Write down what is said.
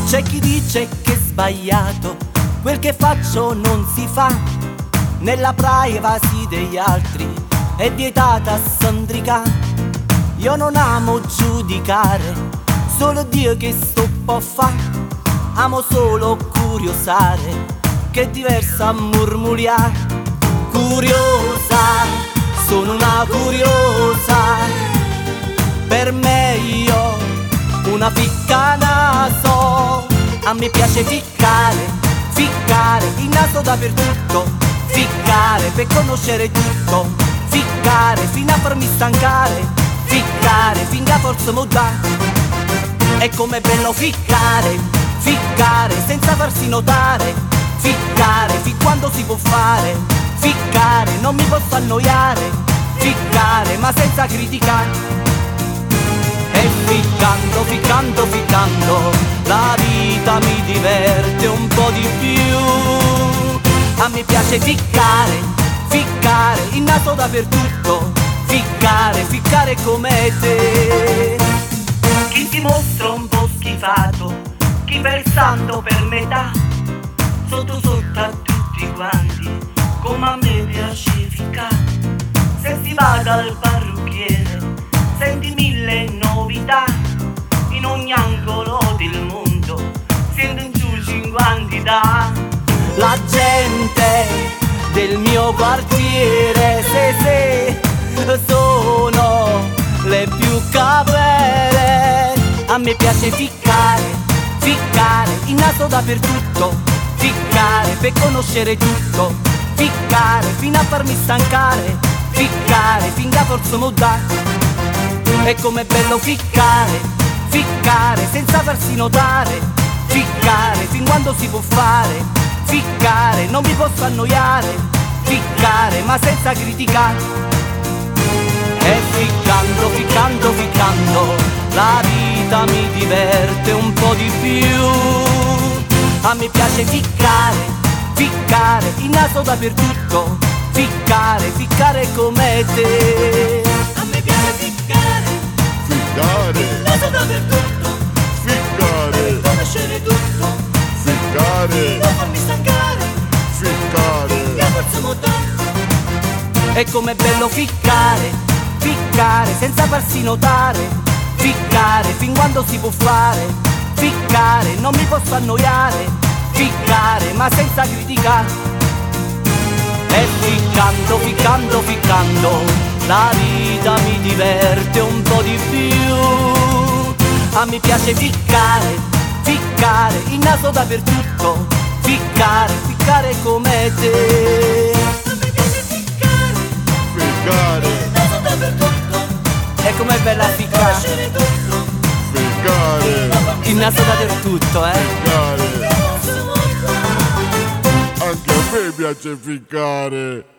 C'è chi dice che è sbagliato, quel che faccio non si fa. Nella privacy degli altri è vietata sandrica. Io non amo giudicare, solo Dio che sto può fa. Amo solo curiosare, che è diversa a murmuriare. Curiosa, sono una curiosa, per me io una ficca naso. A me piace ficcare, ficcare il naso dappertutto, ficcare per conoscere tutto, ficcare fino a farmi stancare, ficcare finché a forza mo dà. E com'è bello ficcare, ficcare senza farsi notare, ficcare fin quando si può fare, ficcare non mi posso annoiare, ficcare ma senza criticare. E ficcando, ficcando, ficcando, la vita mi diverte un po' di più. A me piace ficcare, ficcare il naso dappertutto, ficcare, ficcare come te. Chi si mostra un po' schifato, chi versando per metà, sotto sotto a tutti quanti, come a me piace ficcare. Se si va dal parrucchiere, senti mille novità, in ogni angolo del mondo, sento in giù in quantità. La gente del mio quartiere, se sono le più capere. A me piace ficcare, ficcare il naso dappertutto, ficcare per conoscere tutto, ficcare fino a farmi stancare, ficcare finché a forza mo dà. E com'è bello ficcare, ficcare senza farsi notare, ficcare fin quando si può fare, ficcare non mi posso annoiare, ficcare ma senza criticare. E ficcando, ficcando, ficcando, la vita mi diverte un po' di più. A me piace ficcare, ficcare il naso dappertutto, ficcare, ficcare come te. A me piace ficcare, ficcare il naso dappertutto, ficcare conoscere tutto, ficcare non farmi stancare, ficcare la forza montare. E com'è bello ficcare, ficcare senza farsi notare, ficcare fin quando si può fare, ficcare non mi posso annoiare, ficcare ma senza criticare. E ficcando, ficcando, ficcando, la vita mi diverte un po' di più. A me piace ficcare, ficcare il naso dappertutto, ficcare, ficcare come te. A me piace ficcare, ficcare il naso dappertutto, e com'è bella ficcare, conoscere tutto, ficcare il naso dappertutto, ficcare. Anche a me piace ficcare.